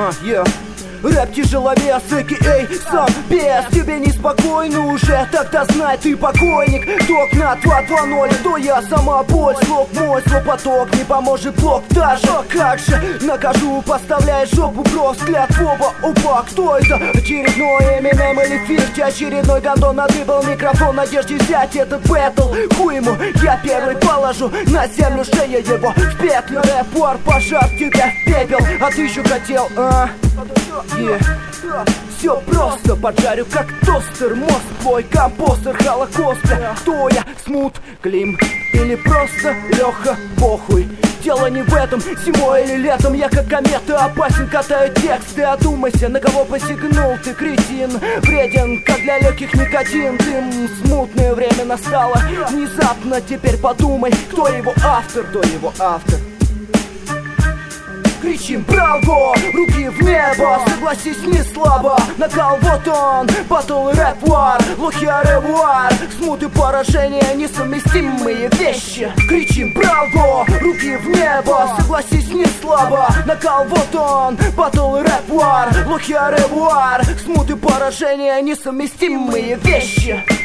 Рэп тяжеловес, эй, сам без. Тебе неспокойно уже, тогда знай, ты покойник. Ток на 2-2-0, то я сама боль. Слог мой, слопоток, не поможет блок даже. Как же, накажу, поставляя жопу бро. Взгляд в оба, опа, кто это? Очередной Эминем или 50? Очередной гандон надыбал микрофон в надежде взять этот бэтл. Хуй ему, я первый положу на землю, шея его в петлю. Рэп-вар, пожар тебя в пепел. А ты еще хотел, Все просто, поджарю как тостер. Мозг твой компостер, холокост. Кто я, Смут, Клим или просто Леха, похуй. Дело не в этом, зимой или летом я как комета опасен, катаю тексты. Одумайся, на кого посягнул ты, кретин. Вреден, как для легких никотин. Дым, смутное время настало. Внезапно теперь подумай, кто его автор, Кричим браво, руки в небо, согласись, не слабо. Накал вот он, батл рэп вар, лохи ревуар. Смут и поражение несовместимые вещи. Кричим браво, руки в небо, согласись, не слабо. Накал вот он, батл рэп вар, лохи ревуар. Смут и поражение несовместимые вещи.